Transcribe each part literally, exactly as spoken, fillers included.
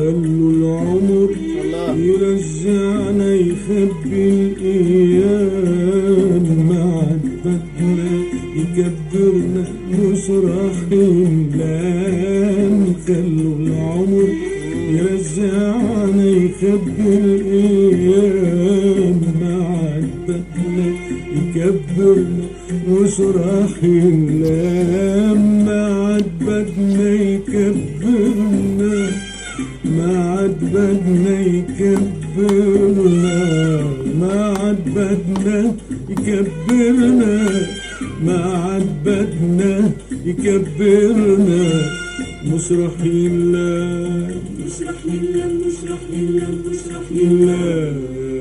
خلوا العمر يرجعنا يخبي الأيام، ما عجبتنا يكبرنا مش راح نلام. خلوا العمر يرجعنا يخبي الأيام، ما عجبتنا يكبرنا مش راح نلام. ما عجبتنا يكبرنا، ما عاد بدنا يكبرنا، ما عاد بدنا يكبرنا، ما عاد بدنا يكبرنا. مش راح يلام، مش راح يلام، مش راح يلام، مش راح يلام.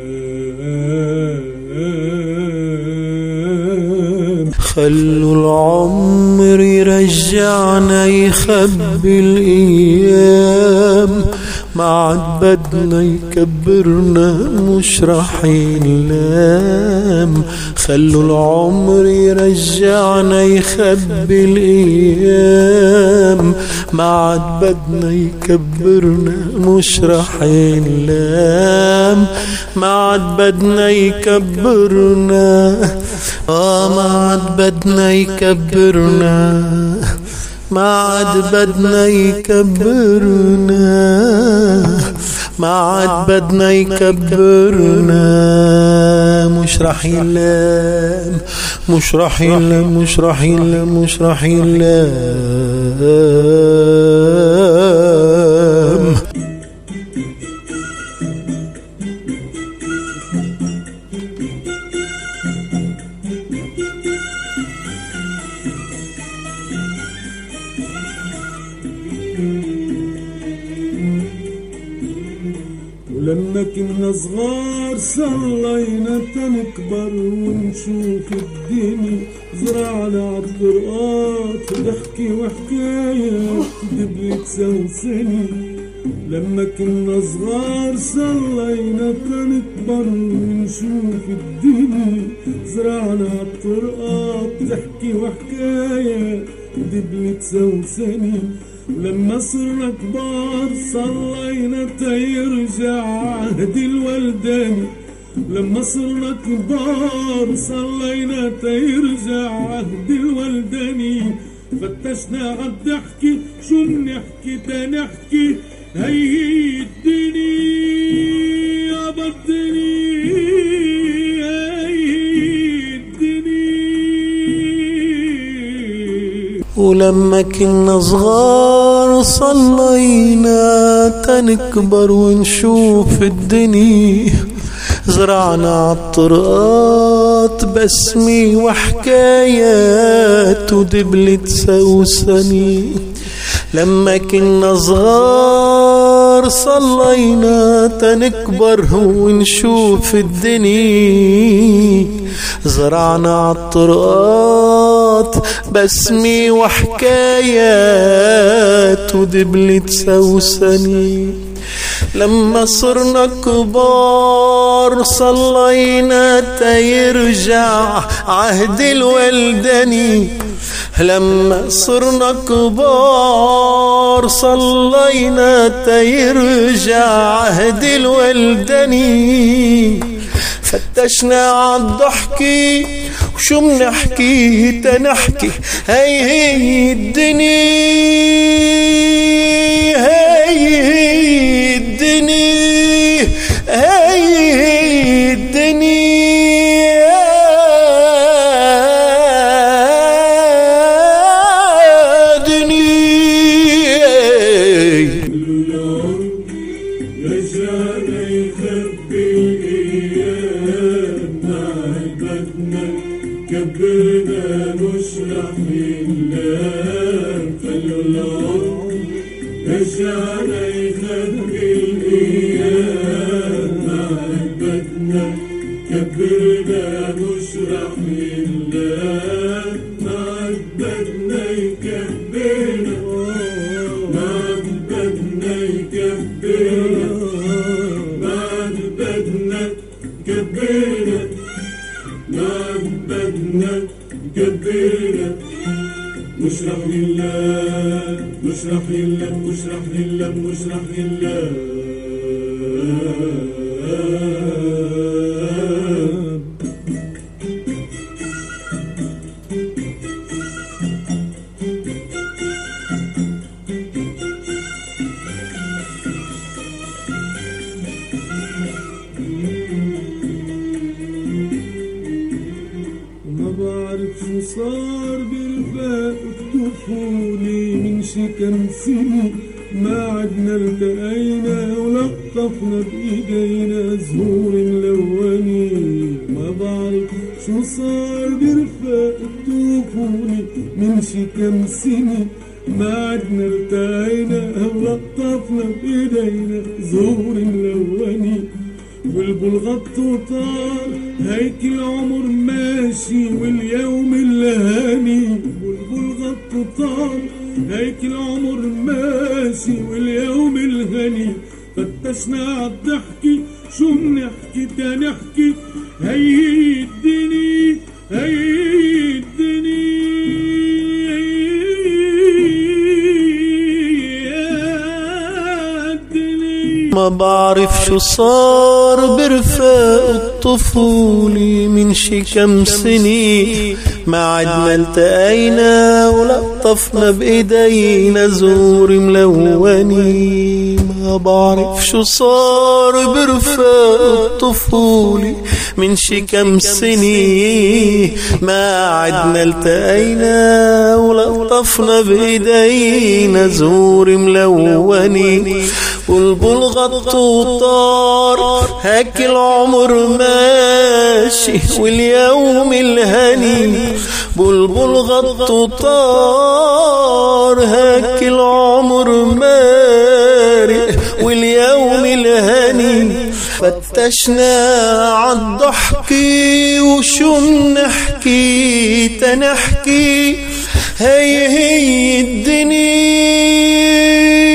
خلوا العمر يرجعنا يخبي الأيام، ما عاد بدنا يكبرنا مش راح ينلام. خلوا العمر يرجعنا يخبي الأيام، ما عاد بدنا يكبرنا مش راح ينلام. ما عاد بدنا يكبرنا، آه ما عاد بدنا يكبرنا، ما عاد بدنا يكبرنا، ما عاد بدنا يكبرنا. مش راح يلام، مش راح يلام، مش راح يلام، مش راح يلام. ولما كنا صغار صلينا تنكبر ونشوف الدنيا، زرعنا عالطرقات ضحكي وحكاية دبلت سوسني. لما كنا صغار صلينا تنكبر ونشوف الدنيا، زرعنا عالطرقات ضحكي وحكاية دبلت سوسني. لما صرنا كبار صلينا تيرجع عهد الولداني. لما صرنا كبار صلينا تيرجع عهد الولداني. فتشنا عالضحكي شو منحكي تنحكي، هي الدنيا بدني، ولما كنا صغار صلينا تنكبر ونشوف الدنيا، زرعنا عالطرقات بسمي وحكايات ودبلت سوسني. لما كنا صغار صلينا تنكبر ونشوف الدنيا، زرعنا عالطرقات بسمي وحكايات ودبلت سوسني. لما صرنا كبار صلينا تيرجع عهد الولداني. لما صرنا كبار صلينا تيرجع عهد الولداني. فتشنا عالضحكي وشو منحكي تنحكي، هي هي الدنيا، هي الدنيا، هي الدنيا دنيا. رجعنا يخبي الأيام، ما عجبتنا كبرنا مش راح نلام. خلوا العمر رجعنا يخبي الأيام، ما عجبتنا كبرنا مش راح نلام. ما عجبتنا يكبرنا، ما عجبتنا يكبرنا، ما عجبتنا كبرنا، ما عجبتنا كبرنا. مش راح نلام، مش مشرح لله مشرح لله مشرح لله صار برفاق طفولي من شي كم سنة ما عدنا التقينا ولطفنا بإيدينا زهور ملوني ما بعرف شو صار برفاق طفولي من شي كم سنة ما عدنا التقينا ولطفنا بإيدينا زهور ملوني بلبل غط وطار هيك العمر ماشي واليوم الهاني بلبل غط وطار هيك العمر ماشي واليوم الهاني فتشنا عالضحكي شو منحكي تنحكي هيدني هيدني ما بعرف شو صار برفاق الطفولي من شي كم سنة ما عدنا التقينا ولطفنا بإيدينا زور ملوني ما بعرف شو صار برفاق الطفولي من شي كم سنة ما عدنا التقينا ولطفنا بإيدينا زور ملوني بلبل غط وطار هيك العمر ماشي واليوم الهني بلبل غط وطار هيك العمر مارق واليوم الهني فتشنا عالضحكي وشو منحكي تنحكي هي هي الدنيا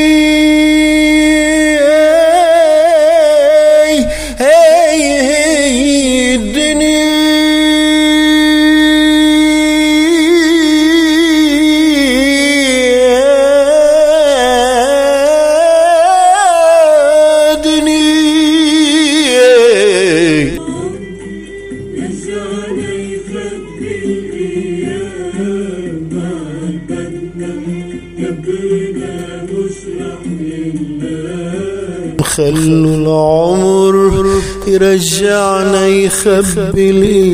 خلوا العمر يرجعنا يخبي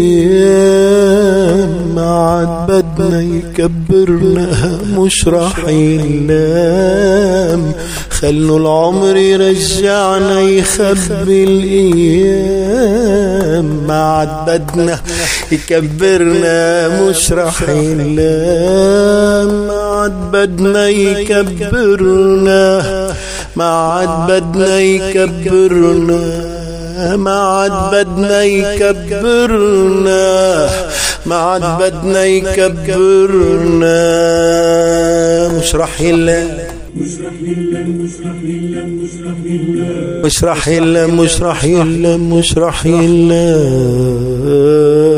الايام ما عاد بدنا يكبرنا مش راح ينام خلوا العمر يرجعنا يخبي الايام ما عاد بدنا يكبرنا مش راح ينام ما عاد بدنا يكبرنا ما عاد بدنا يكبرنا ما عاد بدنا يكبرنا ما عاد بدنا يكبرنا مش راح يلا مش راح يلا مش راح يلا مش راح يلا مش راح يلا مش راح يلا